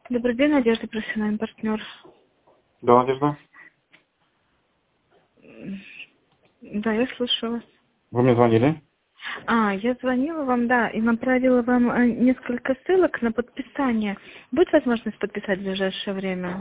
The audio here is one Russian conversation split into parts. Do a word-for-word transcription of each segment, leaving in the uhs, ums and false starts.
Добрый день, Надежда, профессиональный партнер. Да, Надежда. Да, я слышу вас. Вы мне звонили? А, я звонила вам, да, и направила вам э, несколько ссылок на подписание. Будет возможность подписать в ближайшее время?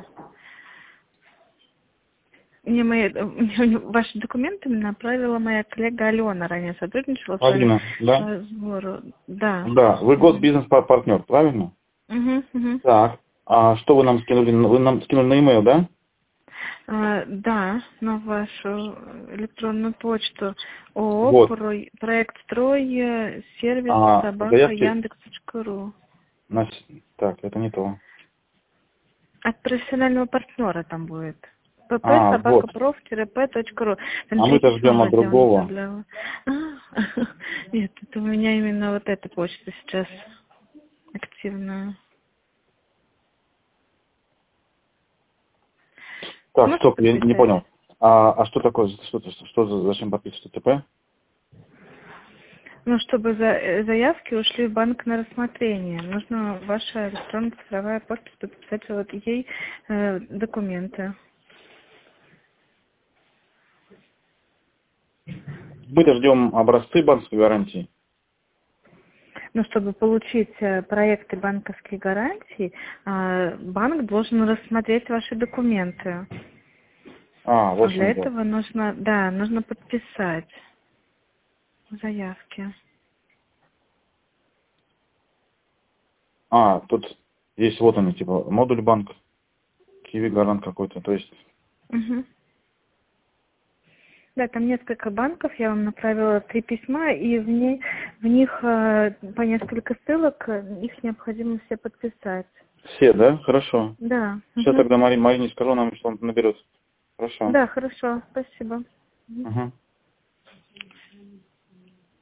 Мне мои, э, мне ваши документы направила моя коллега Алена, ранее сотрудничала с вами Алина, да? по сбору. Да. Да, вы Угу. госбизнес-партнер, правильно? Угу, угу. Так. А что вы нам скинули? Вы нам скинули на e-mail, да? А, да, на вашу электронную почту. ООО Вот. «Про- проект строй, э, сервис А собака заявки... яндекс точка ру. на- Так, это не то. От профессионального партнера там будет. pp А, вот. собака проф п точка ру. Там А три мы-то письма ждем от вроде я вам другого. направляла. А, нет, это у меня именно вот эта почта сейчас активная. Так, Сможете стоп, я не подписать? понял. А, а что такое? Что, что, что за- зачем подписывать ТП? Ну, чтобы за, э, заявки ушли в банк на рассмотрение, нужно ваша электронно-цифровая подпись подписать вот ей э, документы. Мы-то ждем образцы банковской гарантии. Но чтобы получить э, проекты банковских гарантий, э, банк должен рассмотреть ваши документы. А, А вот в для чем дело. этого нужно, да, нужно подписать заявки. А, тут есть вот они, типа, модуль банк, Киви гарант какой-то, то есть... Мгм. Да, там несколько банков, я вам направила три письма, и в, ней, в них э, по несколько ссылок, э, их необходимо все подписать. Все, да? Хорошо. Да. Сейчас Мгм. тогда Марине, Марине скажу, нам что он наберет. Хорошо. Да, хорошо, спасибо. Мгм. Угу.